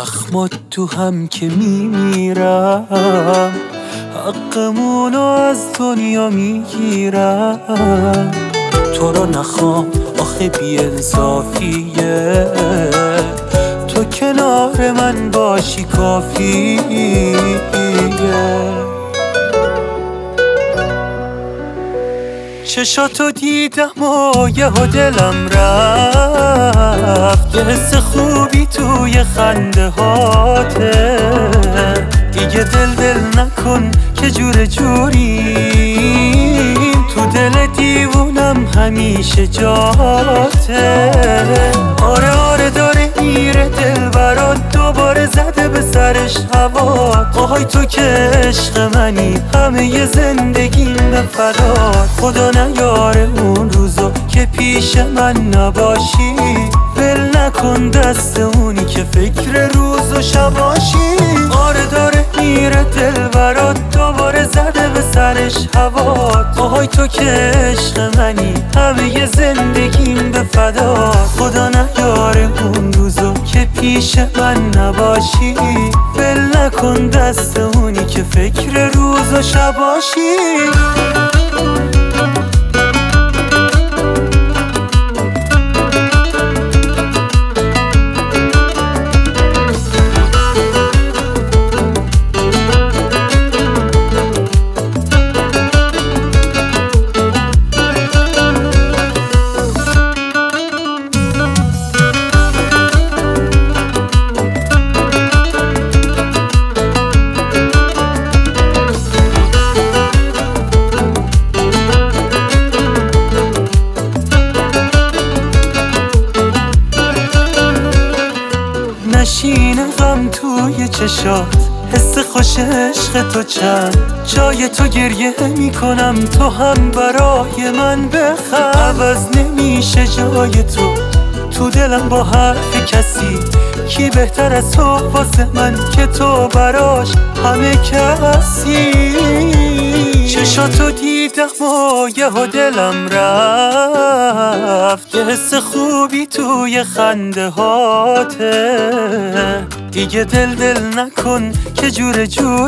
زخمات تو هم که میمیرم، حقمونو از دنیا میگیرم. تو رو نخوام آخه بی انصافیه، تو کنار من باشی کافیه. چشاتو دیدم و یهو دلم رفت، یه حس خوبی توی خنده هاته. دیگه دل نکن که جور جوریم، تو دل دیوونم همیشه جاته. آره داره میره دل برات، دوباره زده به سرش هوا. آهای تو که عشق منی، همه ی زندگیم به فدات. خدا نیاره اون روزو که پیش من نباشی، ول نکن دست اونی که فکر روز و شباشی. آره داره میره دل برات، دوباره زده به سرش هوا. آهای تو که عشق منی، همه ی زندگیم به فدات. خدا نیاره اون روزو که پیش من نباشی، ول نکن دست اونی که فکر روز و شباشی. نشینه غم توی چشات، حس خوش عشق تو چند. جای تو گریه میکنم، تو هم برای من بخند. عوض نمیشه جای تو دلم با حرف کسی. کی بهتر از تو واسه من که تو براش همه کسی. چشاتو دیدم و یهو دلم رفت، یه حس خوبی توی خنده هاته. دیگه دل نکن که جور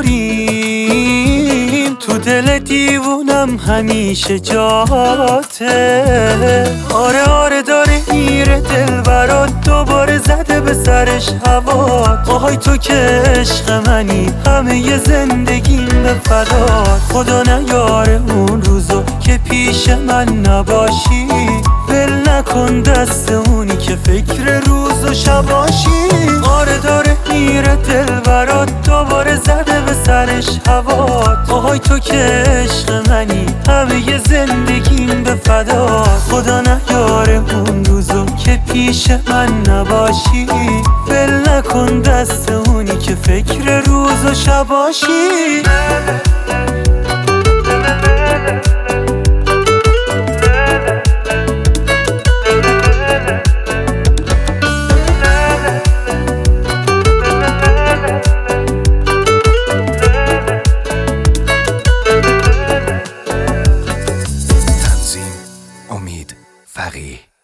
جوریم، تو دل دیوونم همیشه جاته. آره داره میره دل برات، دوباره زده به سرش هوا. آهای تو که عشق منی، همه ی زندگیم به فدات. خدا نیاره اون روزو که پیش من نباشی، ول نکن دست اونی که فکر روز و شباشی. آره داره میره دل برات، دوباره زده به سرش هوا. آهای تو که عشق منی، همه ی زندگیم به فدات. خدا نیاره اون روزو که پیش من نباشی، ول نکن دست اونی که فکر روز و شباشی. امید فقیه.